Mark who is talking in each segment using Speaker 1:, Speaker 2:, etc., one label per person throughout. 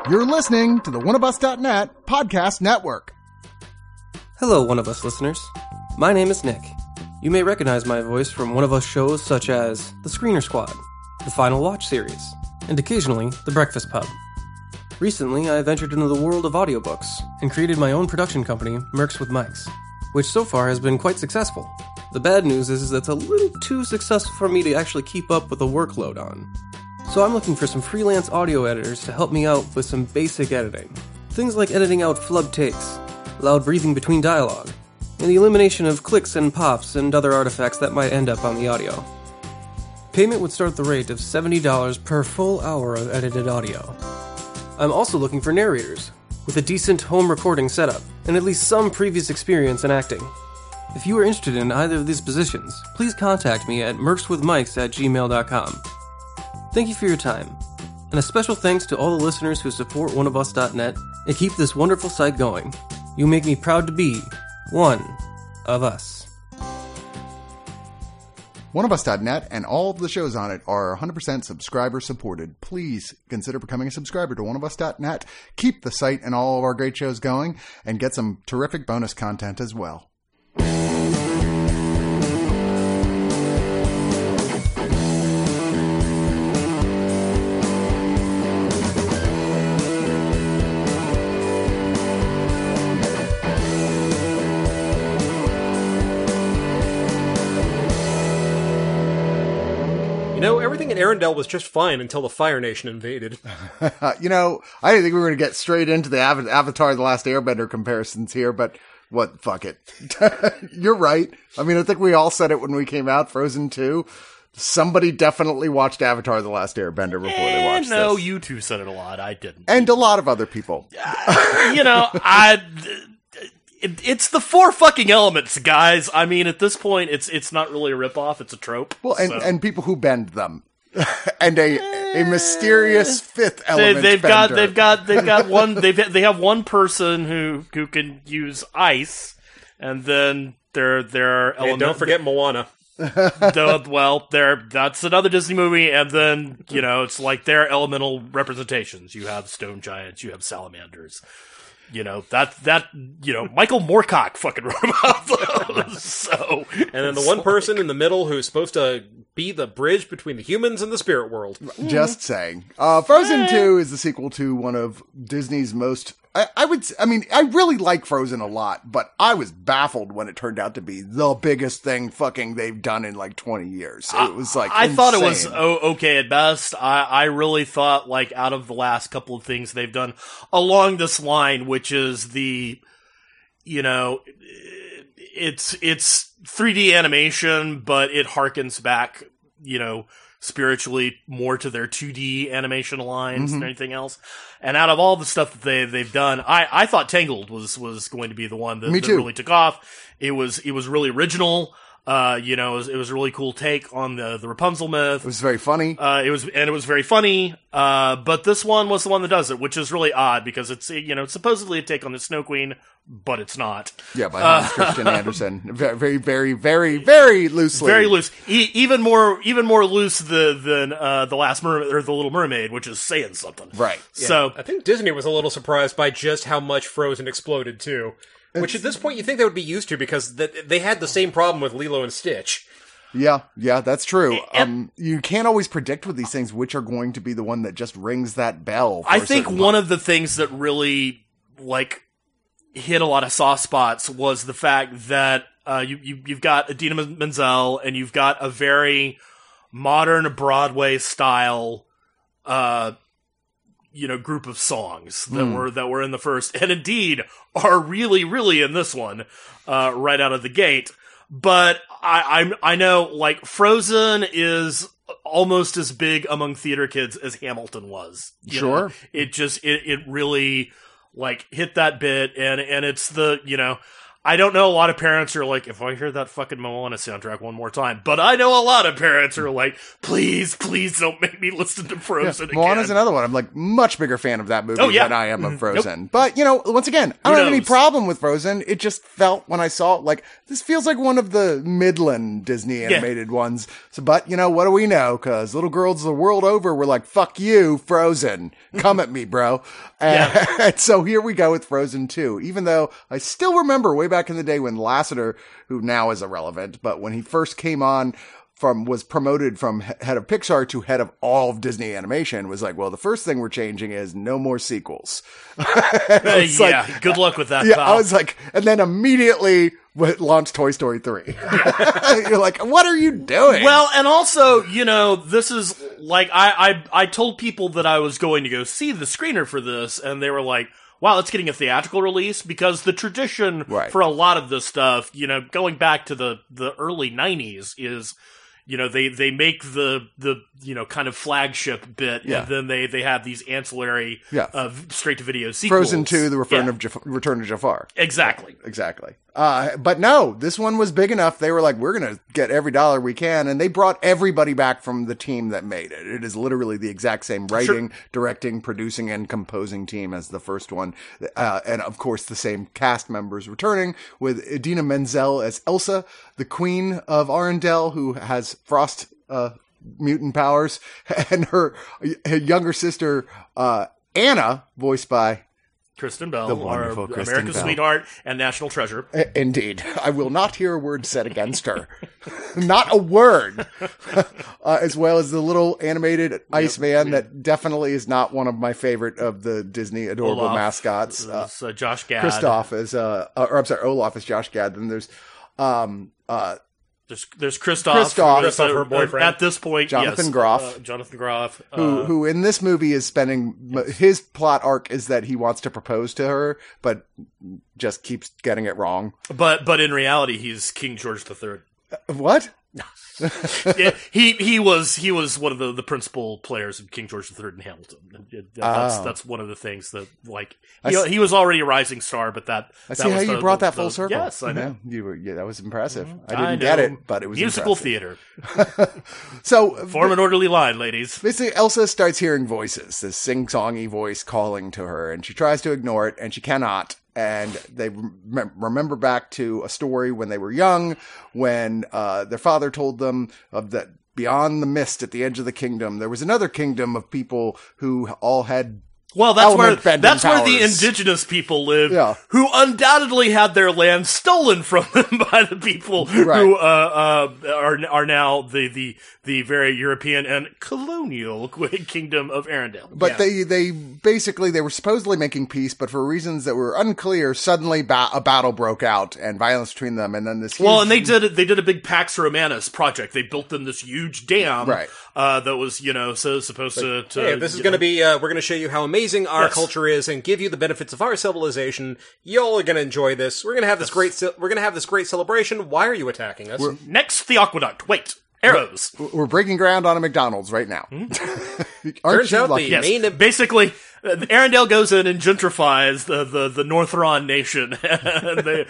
Speaker 1: You're listening to the oneofus.net podcast network.
Speaker 2: Hello, One of Us listeners. My name is Nick. You may recognize my voice from One of Us shows such as The Screener Squad, The Final Watch series, and occasionally The Breakfast Pub. Recently, I ventured into the world of audiobooks and created my own production company, Mercs with Mics, which so far has been quite successful. The bad news is that it's a little too successful for me to actually keep up with the workload on. So I'm looking for some freelance audio editors to help me out with some basic editing. Things like editing out flub takes, loud breathing between dialogue, and the elimination of clicks and pops and other artifacts that might end up on the audio. Payment would start at the rate of $70 per full hour of edited audio. I'm also looking for narrators, with a decent home recording setup, and at least some previous experience in acting. If you are interested in either of these positions, please contact me at mercswithmics@gmail.com. Thank you for your time, and a special thanks to all the listeners who support oneofus.net and keep this wonderful site going. You make me proud to be one of us.
Speaker 1: Oneofus.net and all of the shows on it are 100% subscriber supported. Please consider becoming a subscriber to oneofus.net. Keep the site and all of our great shows going, and get some terrific bonus content as well.
Speaker 3: You know, everything in Arendelle was just fine until the Fire Nation invaded.
Speaker 1: I didn't think we were going to get straight into the Avatar The Last Airbender comparisons here, but what, fuck it. You're right. I mean, I think we all said it when we came out, Frozen 2. Somebody definitely watched Avatar The Last Airbender before they watched
Speaker 4: No,
Speaker 1: this.
Speaker 4: you two said it a lot. I didn't.
Speaker 1: And a lot of other people.
Speaker 4: It's the four fucking elements, guys. I mean, at this point, it's not really a ripoff; it's a trope.
Speaker 1: Well, and people who bend them, and a mysterious fifth element.
Speaker 4: They've got one. They have one person who can use ice, and then there are elements.
Speaker 3: And don't forget Moana.
Speaker 4: That's another Disney movie, and then it's like their elemental representations. You have stone giants, you have salamanders. Michael Moorcock fucking wrote about those. So,
Speaker 3: and then the one person in the middle who's supposed to be the bridge between the humans and the spirit world.
Speaker 1: Just saying. Frozen 2 is the sequel to one of Disney's most... I really like Frozen a lot, but I was baffled when it turned out to be the biggest thing fucking they've done in like 20 years. It was like
Speaker 4: I thought it was
Speaker 1: insane.
Speaker 4: okay at best. I really thought, like, out of the last couple of things they've done along this line, which is the, it's 3D animation, but it harkens back, spiritually more to their 2D animation lines than anything else. And out of all the stuff that they've done, I thought Tangled was going to be the one that really took off. It was really original. It was a really cool take on the Rapunzel myth.
Speaker 1: It was very funny.
Speaker 4: It was very funny. But this one was the one that does it, which is really odd because it's supposedly a take on the Snow Queen, but it's not.
Speaker 1: Yeah, by Hans Christian Andersen. Very, very, very, very loosely.
Speaker 4: Very loose. Even more loose than the Last Mermaid or the Little Mermaid, which is saying something.
Speaker 1: Right.
Speaker 3: Yeah.
Speaker 4: So
Speaker 3: I think Disney was a little surprised by just how much Frozen exploded too. Which at this point you think they would be used to because they had the same problem with Lilo and Stitch.
Speaker 1: Yeah, that's true. You can't always predict with these things which are going to be the one that just rings that bell.
Speaker 4: I think one of the things that really hit a lot of soft spots was the fact that you've got Idina Menzel and you've got a very modern Broadway style group of songs that were in the first, and indeed are really, really in this one, right out of the gate. But I know, like, Frozen is almost as big among theater kids as Hamilton was.
Speaker 1: Sure.
Speaker 4: It really, like, hit that bit, and it's the, I don't know a lot of parents who are like, if I hear that fucking Moana soundtrack one more time, but I know a lot of parents who are like, please don't make me listen to Frozen again.
Speaker 1: Moana's another one. I'm like much bigger fan of that movie than I am of Frozen.
Speaker 4: Nope.
Speaker 1: But, once again, I don't have any problem with Frozen. It just felt when I saw it like, this feels like one of the Midland Disney animated ones. So, but, what do we know? Because little girls the world over were like, fuck you, Frozen. Come at me, bro. And so here we go with Frozen 2. Even though I still remember way back in the day when Lasseter, who now is irrelevant, but when he first came on was promoted from head of Pixar to head of all of Disney Animation, was like, well, the first thing we're changing is no more sequels.
Speaker 4: Good luck with that, pal.
Speaker 1: I was like, and then immediately launched Toy Story 3. You're like, what are you doing?
Speaker 4: Well, and also, this is like, I told people that I was going to go see the screener for this, and they were like, wow, it's getting a theatrical release, because the tradition for a lot of this stuff, going back to the early 90s is, they make the kind of flagship bit, and then they have these ancillary, straight to video sequels.
Speaker 1: Frozen 2, the Return of Jafar.
Speaker 4: Exactly.
Speaker 1: But no, this one was big enough. They were like, we're going to get every dollar we can. And they brought everybody back from the team that made it. It is literally the exact same writing, directing, producing, and composing team as the first one. And of course, the same cast members returning, with Idina Menzel as Elsa, the Queen of Arendelle, who has frost, mutant powers, and her younger sister, Anna, voiced by
Speaker 4: Kristen Bell,
Speaker 1: the wonderful Kristen
Speaker 4: America's
Speaker 1: Bell.
Speaker 4: sweetheart and national treasure.
Speaker 1: Indeed. I will not hear a word said against her. Not a word. As well as the little animated Iceman that definitely is not one of my favorite of the Disney adorable
Speaker 4: Olaf,
Speaker 1: mascots.
Speaker 4: Josh Gad.
Speaker 1: Kristoff is, Olaf is Josh Gad. Then there's,
Speaker 4: There's Kristoff,
Speaker 3: her boyfriend.
Speaker 4: At this point,
Speaker 1: Jonathan Groff.
Speaker 4: Jonathan Groff.
Speaker 1: Who in this movie is spending, his plot arc is that he wants to propose to her, but just keeps getting it wrong.
Speaker 4: But in reality, he's King George III.
Speaker 1: What?
Speaker 4: he was one of the principal players of King George III in Hamilton. That's one of the things that, like, he was already a rising star, but that
Speaker 1: I see how you brought that full circle.
Speaker 4: Yes, I know.
Speaker 1: That was impressive. I didn't get it, but it was
Speaker 4: musical
Speaker 1: impressive.
Speaker 4: theater.
Speaker 1: So
Speaker 4: Form an orderly line, ladies.
Speaker 1: basically, Elsa starts hearing voices, this sing-songy voice calling to her, and she tries to ignore it, and she cannot. And they remember back to a story when they were young, when their father told them of that beyond the mist at the edge of the kingdom, there was another kingdom of people who all had
Speaker 4: Well, that's where
Speaker 1: powers.
Speaker 4: the indigenous people live,
Speaker 1: Yeah.
Speaker 4: who undoubtedly had their land stolen from them by the people
Speaker 1: Right.
Speaker 4: who are now the very European and colonial kingdom of Arendelle.
Speaker 1: But they basically, they were supposedly making peace, but for reasons that were unclear, suddenly a battle broke out and violence between them, and then this huge...
Speaker 4: Well, and they did a big Pax Romanus project. They built them this huge dam,
Speaker 1: Right.
Speaker 4: That was supposed to.
Speaker 3: Hey, this is going to be. We're going to show you how amazing our culture is and give you the benefits of our civilization. Y'all are going to enjoy this. We're going to have this great. We're going to have this great celebration. Why are you attacking us?
Speaker 4: Next, the aqueduct. Wait, arrows.
Speaker 1: We're breaking ground on a McDonald's right now.
Speaker 3: Turns out
Speaker 1: lucky?
Speaker 3: the main.
Speaker 4: Basically, Arendelle goes in and gentrifies the Northron nation. And they,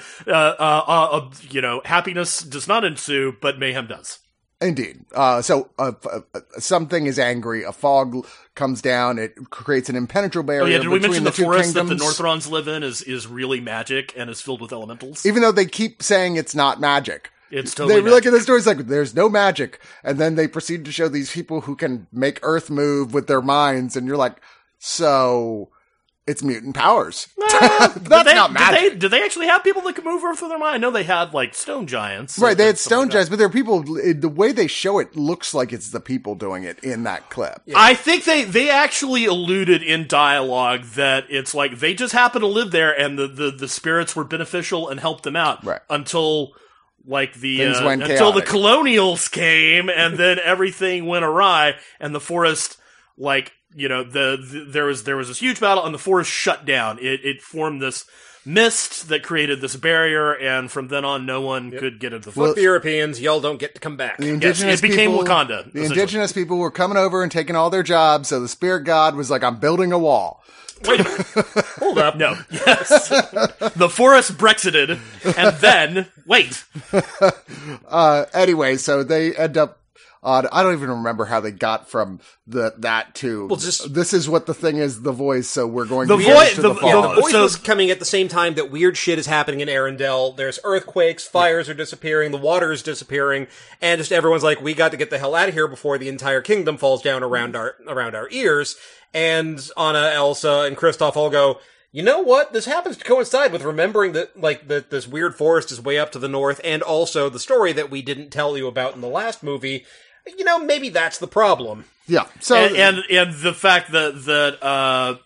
Speaker 4: happiness does not ensue, but mayhem does.
Speaker 1: Indeed. So something is angry. A fog comes down. It creates an impenetrable barrier.
Speaker 4: Did we mention the
Speaker 1: two
Speaker 4: forest
Speaker 1: kingdoms.
Speaker 4: that the Northrons live in is really magic and is filled with elementals?
Speaker 1: Even though they keep saying it's not magic.
Speaker 4: It's totally
Speaker 1: They look at the stories like, there's no magic. And then they proceed to show these people who can make Earth move with their minds. And you're like, so... it's mutant powers. That's not magic.
Speaker 4: Did they actually have people that could move Earth with their mind? I know they had, like, stone giants.
Speaker 1: Right, they had stone giants, but there are people, the way they show it looks like it's the people doing it in that clip.
Speaker 4: Yeah. I think they actually alluded in dialogue that it's like they just happened to live there and the spirits were beneficial and helped them out.
Speaker 1: Right.
Speaker 4: Until... like
Speaker 1: until
Speaker 4: the colonials came and then everything went awry and the forest, like, there was this huge battle and the forest shut down. It formed this mist that created this barrier, and from then on, no one could get into the forest.
Speaker 3: Fuck the Europeans, y'all don't get to come back.
Speaker 1: The indigenous
Speaker 4: it became
Speaker 1: people,
Speaker 4: Wakanda.
Speaker 1: The indigenous people were coming over and taking all their jobs, so the spirit god was like, I'm building a wall.
Speaker 4: Wait a minute.
Speaker 3: Hold up.
Speaker 4: No. Yes. The forest Brexited, and then wait.
Speaker 1: Anyway, so they end up. I don't even remember how they got from that to.
Speaker 3: Well, just
Speaker 1: this is what the thing is. The voice. So we're going
Speaker 4: The
Speaker 1: to
Speaker 4: voice-
Speaker 1: to
Speaker 4: the-
Speaker 1: the
Speaker 3: Yeah,
Speaker 1: fog.
Speaker 3: the voice
Speaker 4: So-
Speaker 3: was coming at the same time that weird shit is happening in Arendelle. There's earthquakes, fires are disappearing, the water is disappearing, and just everyone's like, we got to get the hell out of here before the entire kingdom falls down around our ears. And Anna, Elsa, and Kristoff all go, you know what? This happens to coincide with remembering that this weird forest is way up to the north, and also the story that we didn't tell you about in the last movie. You know, maybe that's the problem.
Speaker 1: Yeah. So
Speaker 4: And the fact that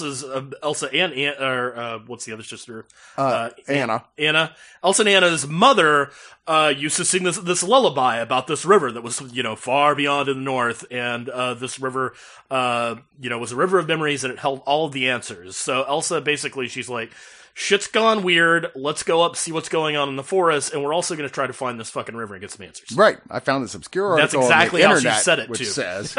Speaker 4: Elsa and what's the other sister?
Speaker 1: Anna.
Speaker 4: Elsa and Anna's mother used to sing this lullaby about this river that was, far beyond in the north, and this river, was a river of memories, and it held all of the answers. So Elsa, basically, she's like, shit's gone weird, let's go up, see what's going on in the forest, and we're also going to try to find this fucking river and get some answers.
Speaker 1: Right. I found this obscure
Speaker 4: That's
Speaker 1: article
Speaker 4: exactly
Speaker 1: on
Speaker 4: how
Speaker 1: the
Speaker 4: she
Speaker 1: internet,
Speaker 4: said it,
Speaker 1: which
Speaker 4: too.
Speaker 1: says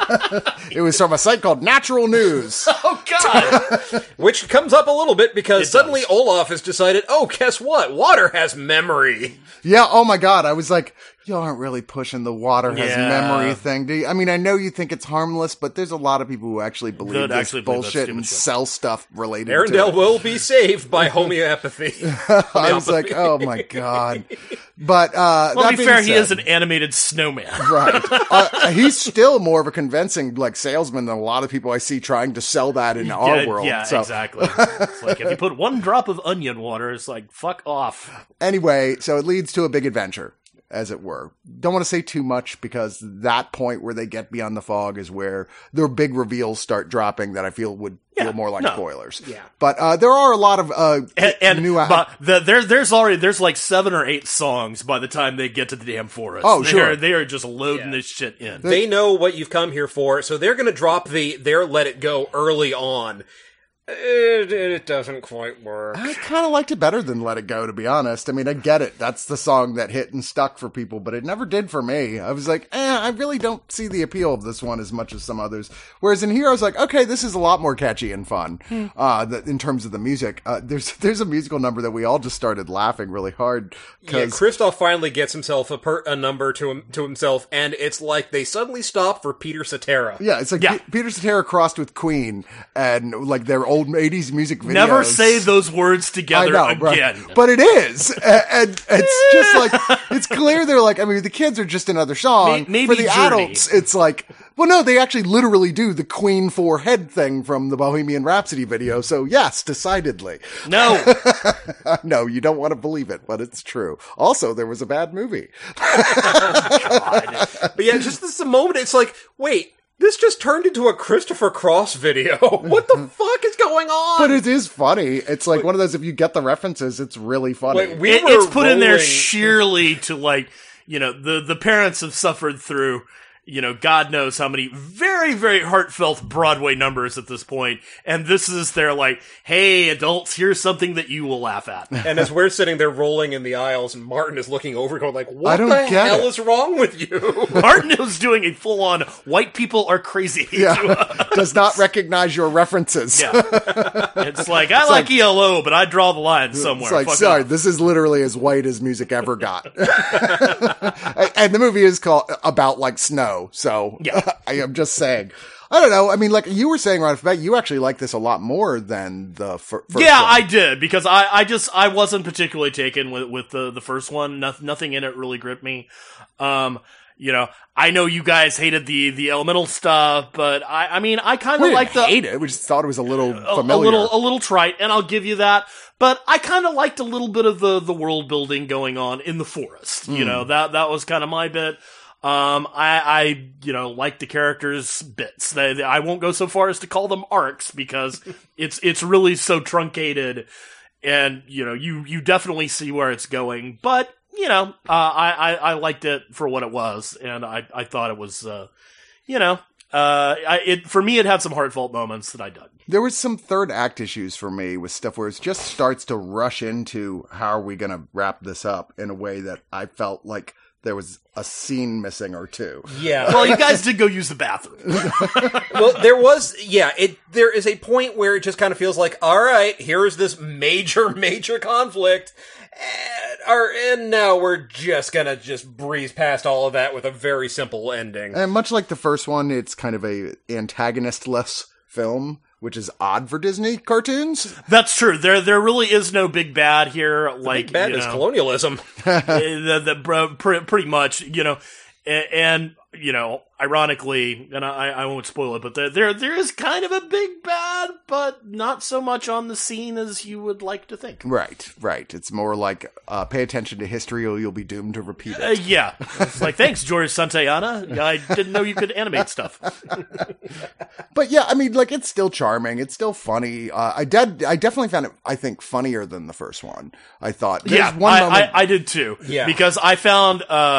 Speaker 1: it was from a site called Natural News.
Speaker 4: Oh, God!
Speaker 3: Which comes up a little bit because
Speaker 4: It
Speaker 3: suddenly
Speaker 4: does.
Speaker 3: Olaf has decided, oh, guess what? Water has memory.
Speaker 1: Yeah. Oh my God. I was like, y'all aren't really pushing the water has
Speaker 4: Yeah.
Speaker 1: memory thing, do you? I mean, I know you think it's harmless, but there's a lot of people who actually believe
Speaker 4: That
Speaker 1: this
Speaker 4: actually believe that
Speaker 1: bullshit
Speaker 4: stupid
Speaker 1: and
Speaker 4: shit.
Speaker 1: sell stuff related to
Speaker 3: Arendelle
Speaker 1: it.
Speaker 3: will be saved by homeopathy.
Speaker 1: I was like, oh my God. But,
Speaker 4: Well,
Speaker 1: that
Speaker 4: to be
Speaker 1: being
Speaker 4: fair, he
Speaker 1: said-
Speaker 4: is an animated snowman.
Speaker 1: Right. He's still more of a convincing salesman than a lot of people I see trying to sell that in our world.
Speaker 4: Yeah,
Speaker 1: So
Speaker 4: exactly. It's like, if you put one drop of onion water, it's like, fuck off.
Speaker 1: anyway, so it leads to a big adventure, as it were. Don't want to say too much because that point where they get beyond the fog is where their big reveals start dropping that I feel would feel more like
Speaker 4: no.
Speaker 1: spoilers.
Speaker 3: Yeah.
Speaker 1: But there are a lot of
Speaker 4: And
Speaker 1: new.
Speaker 4: there's like 7 or 8 songs by the time they get to the damn forest.
Speaker 1: Oh, sure.
Speaker 4: They are just loading
Speaker 3: Yeah.
Speaker 4: this shit in.
Speaker 3: They know what you've come here for, so they're going to drop their Let It Go early on. It doesn't quite work.
Speaker 1: I kind of liked it better than Let It Go, to be honest. I mean, I get it. That's the song that hit and stuck for people, but it never did for me. I was like, I really don't see the appeal of this one as much as some others. Whereas in here, I was like, okay, this is a lot more catchy and fun, in terms of the music. There's a musical number that we all just started laughing really hard.
Speaker 3: Yeah, Kristoff finally gets himself a number to himself, and it's like they suddenly stop for Peter Cetera.
Speaker 1: Yeah, it's like
Speaker 4: Yeah.
Speaker 1: Peter Cetera crossed with Queen and like their old 80s music videos.
Speaker 4: Never say those words together
Speaker 1: I know,
Speaker 4: again.
Speaker 1: right? But it is. And it's just like, it's clear they're like, I mean, the kids are just another song.
Speaker 4: Maybe
Speaker 1: For the
Speaker 4: Journey.
Speaker 1: adults, it's like, well, no, they actually literally do the Queen 4 head thing from the Bohemian Rhapsody video. So yes, decidedly.
Speaker 4: No.
Speaker 1: No, you don't want to believe it, but it's true. Also, there was a bad movie.
Speaker 3: But yeah, just this a moment, it's like, wait, this just turned into a Christopher Cross video. What the fuck is going on?
Speaker 1: But it is funny. It's like one of those, if you get the references, it's really funny.
Speaker 3: Wait,
Speaker 4: It's put in there
Speaker 3: rolling-
Speaker 4: sheerly to, like, the parents have suffered through, God knows how many very, very heartfelt Broadway numbers at this point. And this is their, like, hey, adults, here's something that you will laugh at.
Speaker 3: And as we're sitting there rolling in the aisles, and Martin is looking over going like,
Speaker 1: I
Speaker 3: what
Speaker 1: don't
Speaker 3: the
Speaker 1: get
Speaker 3: hell
Speaker 1: it.
Speaker 3: is wrong with you?
Speaker 4: Martin is doing a full-on white people are crazy.
Speaker 1: Yeah. Does not recognize your references.
Speaker 4: Yeah. It's like, I like ELO, but I draw the line somewhere.
Speaker 1: It's like,
Speaker 4: Fuck
Speaker 1: sorry,
Speaker 4: off.
Speaker 1: this is literally as white as music ever got. And the movie is called about like snow. So
Speaker 4: Yeah.
Speaker 1: I am just saying. I don't know. I mean, like you were saying right off the bat, you actually like this a lot more than the first
Speaker 4: Yeah,
Speaker 1: one.
Speaker 4: I did, because I wasn't particularly taken with the first one. Nothing in it really gripped me. I know you guys hated the elemental stuff, but I mean, I kind
Speaker 1: We
Speaker 4: of
Speaker 1: didn't
Speaker 4: like the
Speaker 1: hate it. We just thought it was a little
Speaker 4: a
Speaker 1: familiar.
Speaker 4: little trite, and I'll give you that. But I kind of liked a little bit of the world building going on in the forest. That was kind of my bit. I like the characters' bits. I won't go so far as to call them arcs because it's really so truncated, and you definitely see where it's going. But I liked it for what it was, and I thought it was for me it had some heartfelt moments that I dug.
Speaker 1: There was some third act issues for me with stuff where it just starts to rush into how are we going to wrap this up in a way that I felt like there was a scene missing or two.
Speaker 3: Yeah.
Speaker 4: Well, you guys did go use the bathroom.
Speaker 3: Well, there is a point where it just kind of feels like, all right, here's this major conflict. And now we're just gonna breeze past all of that with a very simple ending.
Speaker 1: And much like the first one, it's kind of a antagonist-less film, which is odd for Disney cartoons.
Speaker 4: That's true. There really is no big bad here. Like,
Speaker 3: Big bad is colonialism.
Speaker 4: Pretty much, and ironically, and I won't spoil it, but there is kind of a big bad, but not so much on the scene as you would like to think.
Speaker 1: Right. It's more like, pay attention to history or you'll be doomed to repeat it.
Speaker 4: Yeah. It's like, thanks, George Santayana. I didn't know you could animate stuff.
Speaker 1: But yeah, I mean, like, it's still charming. It's still funny. I definitely found it, I think, funnier than the first one. I thought.
Speaker 4: I did too.
Speaker 3: Yeah.
Speaker 4: Because I found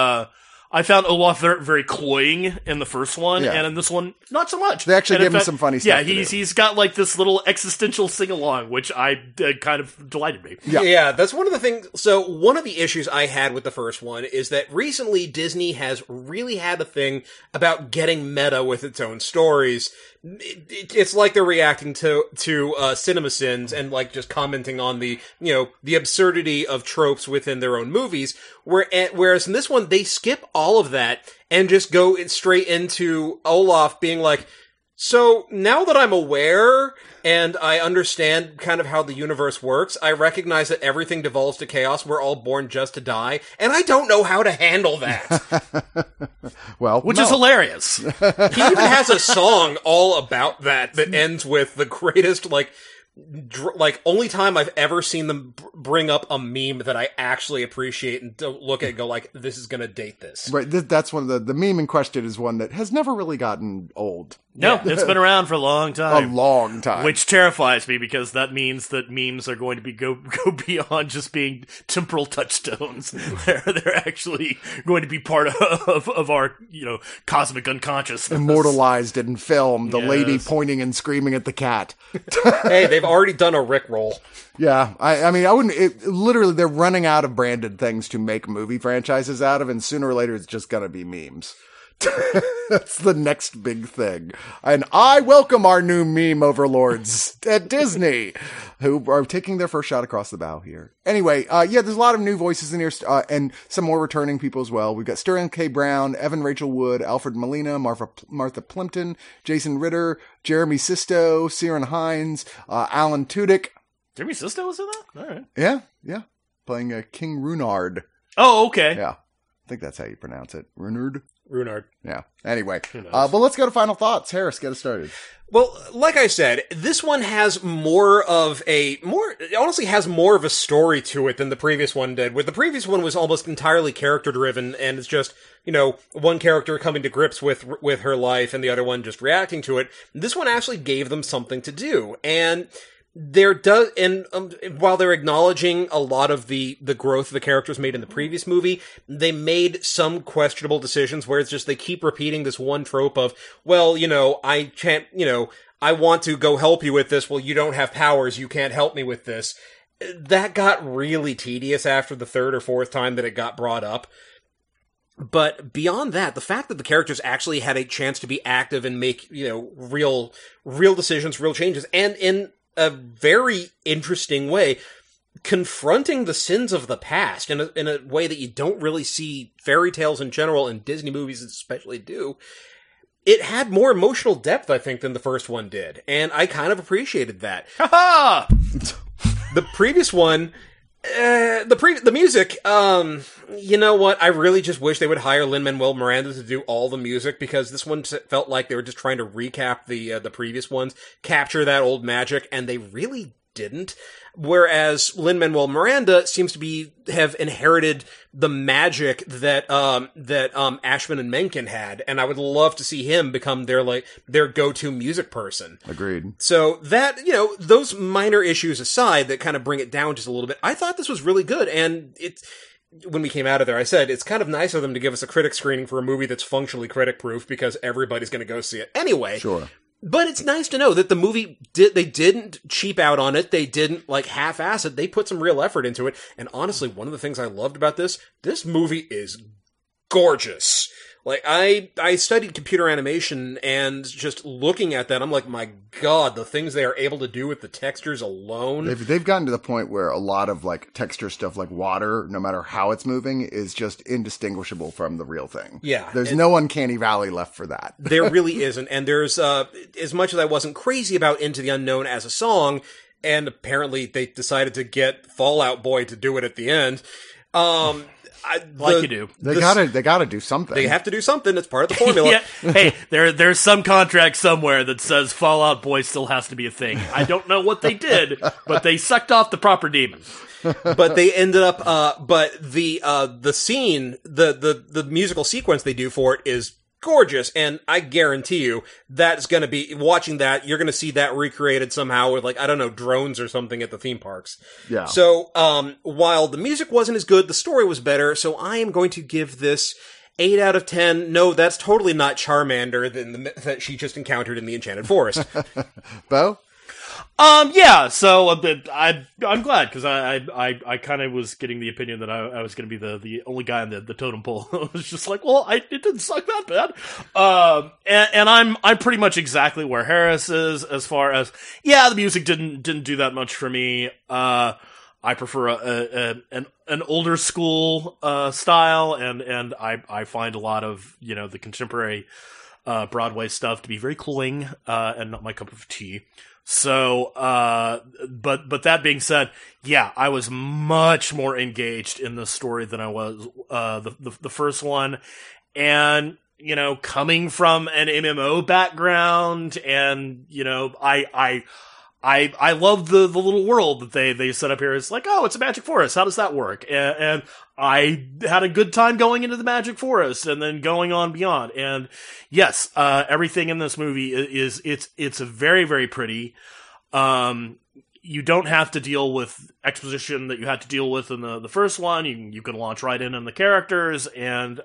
Speaker 4: Olaf very cloying in the first one, and in this one, not so much.
Speaker 1: They actually gave him some funny stuff.
Speaker 4: Yeah, he's got like this little existential sing-along, which kind of delighted me.
Speaker 3: Yeah, that's one of the things. So one of the issues I had with the first one is that recently Disney has really had a thing about getting meta with its own stories. It's like they're reacting to CinemaSins and like just commenting on the absurdity of tropes within their own movies. Whereas in this one, they skip all of that and just go straight into Olaf being like, so now that I'm aware and I understand kind of how the universe works, I recognize that everything devolves to chaos. We're all born just to die. And I don't know how to handle that.
Speaker 4: Which is hilarious.
Speaker 3: He even has a song all about that ends with the greatest, only time I've ever seen them bring up a meme that I actually appreciate and don't look at and go like, this is gonna date this.
Speaker 1: Right, that's one of the meme in question is one that has never really gotten old.
Speaker 4: No, it's been around for a long time.
Speaker 1: A long time.
Speaker 4: Which terrifies me because that means that memes are going to be go beyond just being temporal touchstones. They're actually going to be part of our, cosmic unconsciousness.
Speaker 1: Immortalized in film, the lady pointing and screaming at the cat.
Speaker 3: Hey, they've already done a Rickroll.
Speaker 1: Yeah, I mean, I wouldn't, literally, they're running out of branded things to make movie franchises out of, and sooner or later it's just gonna be memes. That's the next big thing. And I welcome our new meme overlords at Disney, who are taking their first shot across the bow here. Anyway, there's a lot of new voices in here, and some more returning people as well. We've got Sterling K. Brown, Evan Rachel Wood, Alfred Molina, Martha Plimpton, Jason Ritter, Jeremy Sisto, Ciaran Hinds, Alan Tudyk.
Speaker 4: Jeremy Sisto was in that? All right.
Speaker 1: Yeah. Playing King Runard.
Speaker 4: Oh, okay.
Speaker 1: Yeah. I think that's how you pronounce it. Runard. Yeah. Anyway, but let's go to final thoughts. Harris, get us started.
Speaker 3: Well, like I said, this one has honestly has more of a story to it than the previous one did. Where the previous one was almost entirely character driven, and it's just, one character coming to grips with her life and the other one just reacting to it. This one actually gave them something to do, and while they're acknowledging a lot of the growth the characters made in the previous movie, they made some questionable decisions where it's just they keep repeating this one trope of, well, I can't, I want to go help you with this. Well, you don't have powers. You can't help me with this. That got really tedious after the third or fourth time that it got brought up. But beyond that, the fact that the characters actually had a chance to be active and make, real decisions, real changes, and in a very interesting way, confronting the sins of the past in a way that you don't really see fairy tales in general and Disney movies especially do. It had more emotional depth, I think, than the first one did, and I kind of appreciated that.
Speaker 4: Ha
Speaker 3: The previous one, the music, you know what? I really just wish they would hire Lin-Manuel Miranda to do all the music, because this one felt like they were just trying to recap the previous ones, capture that old magic, and they really didn't. Whereas Lin-Manuel Miranda seems to have inherited the magic that Ashman and Menken had, and I would love to see him become their go-to music person.
Speaker 1: Agreed.
Speaker 3: So that, those minor issues aside that kind of bring it down just a little bit, I thought this was really good, and when we came out of there, I said, it's kind of nice of them to give us a critic screening for a movie that's functionally critic-proof, because everybody's going to go see it anyway.
Speaker 1: Sure.
Speaker 3: But it's nice to know that the movie they didn't cheap out on it. They didn't half-ass it. They put some real effort into it. And honestly, one of the things I loved about this movie is gorgeous. Like, I studied computer animation, and just looking at that, I'm like, my God, the things they are able to do with the textures alone.
Speaker 1: They've gotten to the point where a lot of like texture stuff, like water, no matter how it's moving, is just indistinguishable from the real thing.
Speaker 3: Yeah.
Speaker 1: There's no uncanny valley left for that.
Speaker 3: There really isn't. And there's, as much as I wasn't crazy about Into the Unknown as a song, and apparently they decided to get Fall Out Boy to do it at the end,
Speaker 4: you do.
Speaker 1: They gotta do something.
Speaker 3: They have to do something. It's part of the formula.
Speaker 4: Yeah. Hey, there's some contract somewhere that says Fall Out Boy still has to be a thing. I don't know what they did, but they sucked off the proper demon.
Speaker 3: But they ended up, but the scene, the musical sequence they do for it is gorgeous, and I guarantee you that's gonna be, watching that, you're gonna see that recreated somehow with, like, I don't know, drones or something at the theme parks.
Speaker 1: Yeah.
Speaker 3: So, while the music wasn't as good, the story was better, so I am going to give this 8 out of 10. No, that's totally not Charmander that she just encountered in the Enchanted Forest.
Speaker 1: Bo?
Speaker 4: Yeah, so I'm glad, because I kind of was getting the opinion that I was going to be the only guy on the totem pole. I was just like, well, it didn't suck that bad. And I'm pretty much exactly where Harris is, as far as, yeah, the music didn't do that much for me. I prefer an older school style, and I find a lot of, the contemporary Broadway stuff to be very cloying and not my cup of tea. So, but that being said, yeah, I was much more engaged in the story than I was, the first one. And, coming from an MMO background, and, I love the little world that they set up here. It's like, oh, it's a magic forest. How does that work? And I had a good time going into the magic forest and then going on beyond. And yes, everything in this movie it's very, very pretty. You don't have to deal with exposition that you had to deal with in the first one. You can launch right in on the characters, and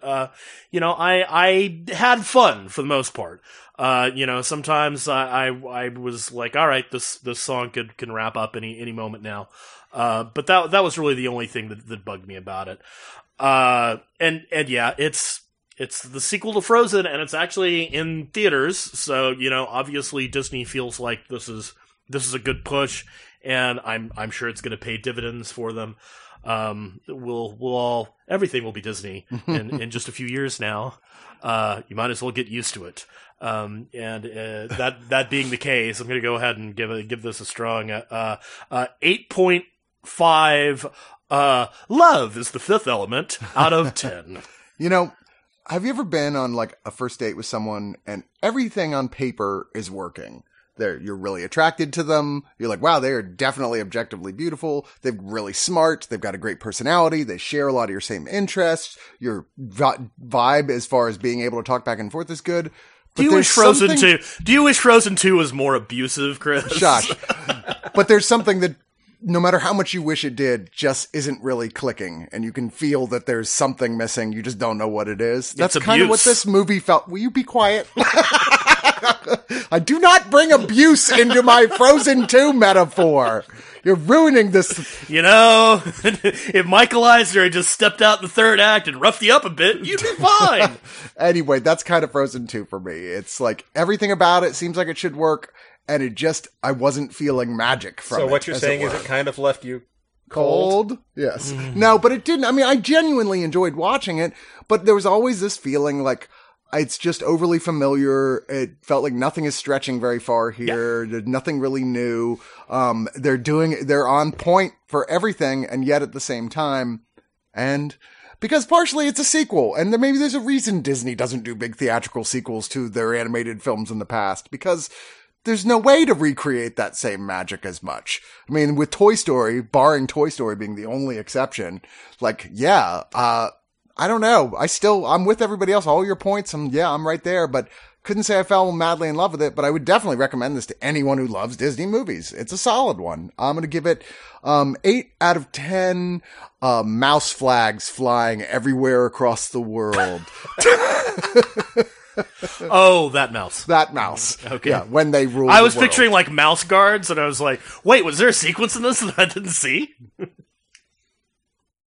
Speaker 4: I had fun for the most part. Sometimes I was like, all right, this song can wrap up any moment now. But that was really the only thing that bugged me about it. And yeah, it's the sequel to Frozen, and it's actually in theaters. So, obviously Disney feels like this is a good push, and I'm sure it's going to pay dividends for them. Everything will be Disney in just a few years now. You might as well get used to it. That being the case, I'm going to go ahead and give this a strong 8.5. Love is the fifth element out of 10.
Speaker 1: Have you ever been on like a first date with someone and everything on paper is working? You're really attracted to them. You're like, wow, they are definitely objectively beautiful. They're really smart. They've got a great personality. They share a lot of your same interests. Your vibe as far as being able to talk back and forth is good.
Speaker 4: Do you wish Frozen 2 was more abusive, Chris?
Speaker 1: Shush. But there's something that, no matter how much you wish it did, just isn't really clicking. And you can feel that there's something missing. You just don't know what it is. That's kind of what this movie felt. Will you be quiet? I do not bring abuse into my Frozen 2 metaphor. You're ruining this.
Speaker 4: If Michael Eisner had just stepped out in the third act and roughed you up a bit, you'd be fine.
Speaker 1: Anyway, that's kind of Frozen 2 for me. It's like everything about it seems like it should work, and I wasn't feeling magic from it.
Speaker 3: So what you're saying is it kind of left you
Speaker 1: cold? Yes. No, but it didn't. I mean, I genuinely enjoyed watching it, but there was always this feeling like, it's just overly familiar. It felt like nothing is stretching very far here. Yeah. There's nothing really new. They're on point for everything, and yet at the same time, and because partially it's a sequel, and maybe there's a reason Disney doesn't do big theatrical sequels to their animated films in the past, because there's no way to recreate that same magic as much. I mean, with Toy Story, barring Toy Story being the only exception, I don't know. I'm with everybody else. All your points, I'm right there, but couldn't say I fell madly in love with it, but I would definitely recommend this to anyone who loves Disney movies. It's a solid one. I'm going to give it 8 out of 10 mouse flags flying everywhere across the world.
Speaker 4: Oh, that mouse.
Speaker 1: That mouse.
Speaker 4: Okay.
Speaker 1: Yeah, when they rule
Speaker 4: I was
Speaker 1: the world.
Speaker 4: picturing like mouse guards, and I was like, wait, was there a sequence in this that I didn't see?